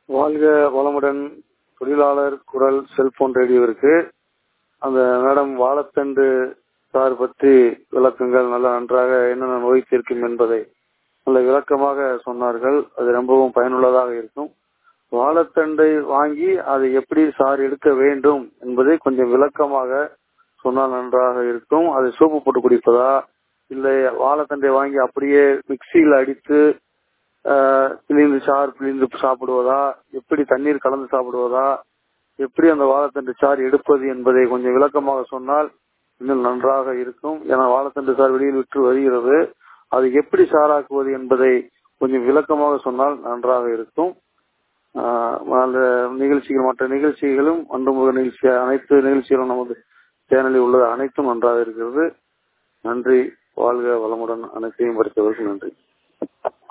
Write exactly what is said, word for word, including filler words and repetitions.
வாழ்க வளமுடன். தொழிலாளர் குரல் செல்போன் ரேடியோவிற்கு அந்த மேடம் வாழைத்தண்டு சார் பற்றி விளக்கங்கள் நல்ல நன்றாக என்னென்ன நோய் தீர்க்கும் என்பதை நல்ல விளக்கமாக சொன்னார்கள். அது ரொம்பவும் பயனுள்ளதாக இருக்கும். வாழைத்தண்டை வாங்கி அதை எப்படி சார் எடுக்க வேண்டும் என்பதை கொஞ்சம் விளக்கமாக சொன்னால் நன்றாக இருக்கும். அதை சோப்பு போட்டு குடிப்பதா, இல்லை வாழைத்தண்டை வாங்கி அப்படியே மிக்சியில் அடித்து பிழிந்து சாறு பிழிந்து சாப்பிடுவதா, எப்படி தண்ணீர் கலந்து சாப்பிடுவதா, எப்படி அந்த வாழைத்தண்டு சாறு எடுப்பது என்பதை கொஞ்சம் விளக்கமாக சொன்னால் இன்னும் நன்றாக இருக்கும். ஏன்னா வாழைத்தண்டு சாறு வெளியில் விட்டு வருகிறது. அதை எப்படி சாராக்குவது என்பதை கொஞ்சம் விளக்கமாக சொன்னால் நன்றாக இருக்கும். நிகழ்ச்சிகள் மற்ற நிகழ்ச்சிகளும் அன்றுமுக நிகழ்ச்சி அனைத்து நிகழ்ச்சிகளும் நமது சேனலில் உள்ளது அனைத்தும் நன்றாக இருக்கிறது. நன்றி. வாழ்க வளமுடன். அனைத்தையும் படித்தவர்கள் நன்றி.